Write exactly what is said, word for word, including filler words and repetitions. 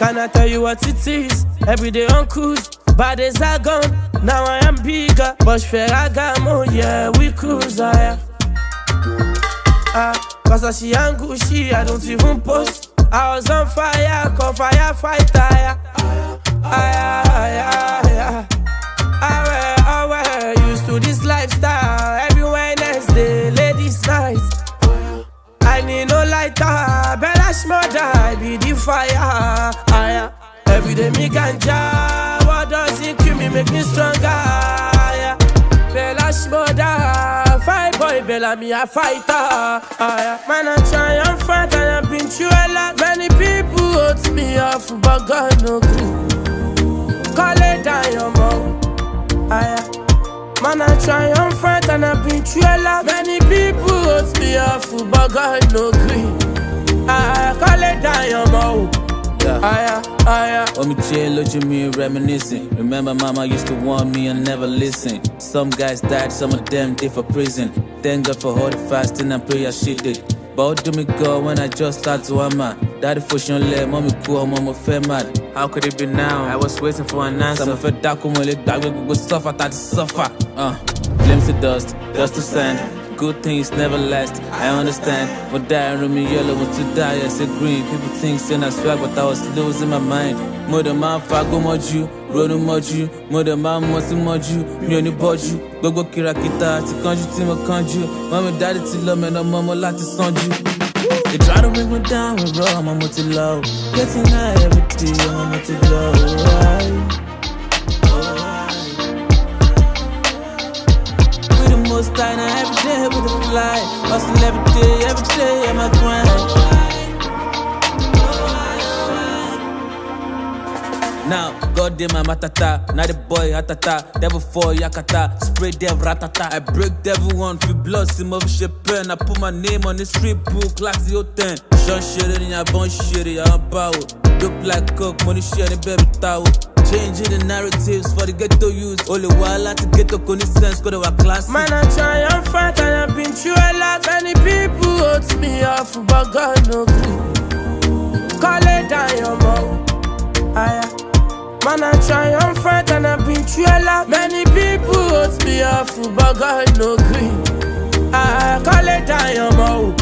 Can I tell you what it is? Every day on cruise, bad days are gone. Now I am bigger, but Ferragamo, yeah, we cruise, ah, ah, cause I see and Gucci, I don't even post. I was on fire, call firefighter, yeah. Ah, yeah, yeah, yeah. I wear, used to this lifestyle. Every Wednesday, ladies' night. I need no lighter, Bella Shmurda, I be the fire. Ah, yeah. Every day me ganja, what doesn't kill me make me stronger. Yeah. Bella Shmurda, fight boy, Bella me a fighter. Ah, yeah. Man I try and fight and I've been through a lot. Many people hurt me off, but God no good. Call it down your mouth. Ah, yeah. Man, I try and fight and I've been through a lot. Many people hurt me off, but God no green. I call it down your mouth. Yeah. Aya, aya. Oh, me chill, look at me reminiscing. Remember, mama used to warn me and never listen. Some guys died, some of them did for prison. Thank God for all the fasting and prayer she did. But how do me go when I just start to hammer? Daddy for sure let mommy cool, mama fed mad. How could it be now? I was waiting for an answer. Some fed dark when they die, we go suffer, that suffer. Uh, flames to dust, dust to sand. Good things never last, I understand. But die and me yellow, want to die, I say green. People think saying I swag, but I was losing my mind. Mother man, fago moju, road moju. Mother man, mosi moju, me only boju. Gogo kirakita, ti kanju, ti mo kanju. Mommy, daddy, ti love me, no mama, lati sanju. They try to bring me down with raw, mama, ti low. Getting high every day, mama, ti low. We the most tight, now every day with the fly. Hustle every day, every day, I'm a grind. Now, God damn my matata, now the boy hatata, devil for yakata, spray dev ratata. I break devil one, free blood, sim of shit pen. I put my name on the street book, like the ten. Sean shit in your bone shit, I'm power. Look like coke, money shit in baby towel. Changing the narratives for the ghetto youth. Only while I to get the sense, go to our class. Man, I try and fight and I've been through a lot. Many people hurt me off, but God no good. Call it down your mouth. Aya. Man, I try and fight and I've been through a lot. Many people hurt me off, but God no green. I call it down your mouth.